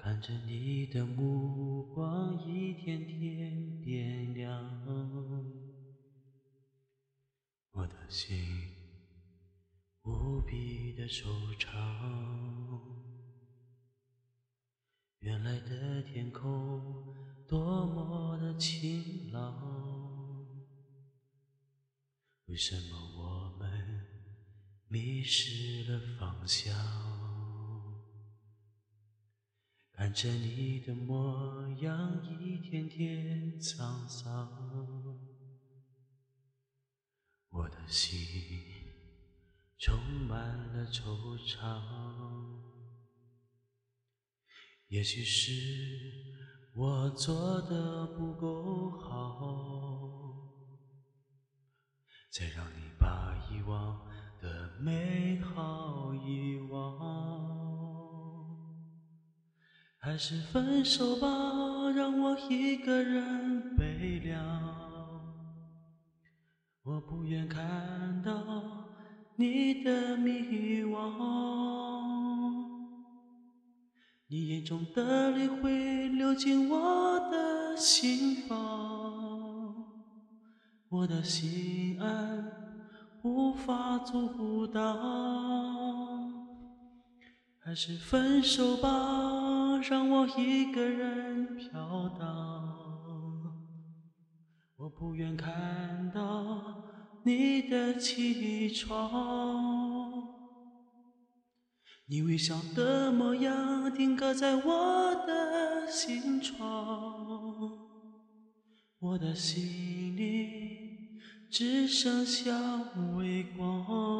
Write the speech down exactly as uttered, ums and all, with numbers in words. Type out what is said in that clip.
看着你的目光一天天变亮，我的心无比的惆怅。原来的天空多么的晴朗，为什么我们迷失了方向？看着你的模样一天天沧桑，我的心充满了惆怅。也许是我做得不够好，才让你把遗忘的美好遗忘。还是分手吧，让我一个人悲凉。我不愿看到你的迷惘，你眼中的泪会流进我的心房，我的心安无法阻挡。还是分手吧，让我一个人飘荡。我不愿看到你的起床，你微笑的模样定格在我的心窗，我的心里只剩下微光。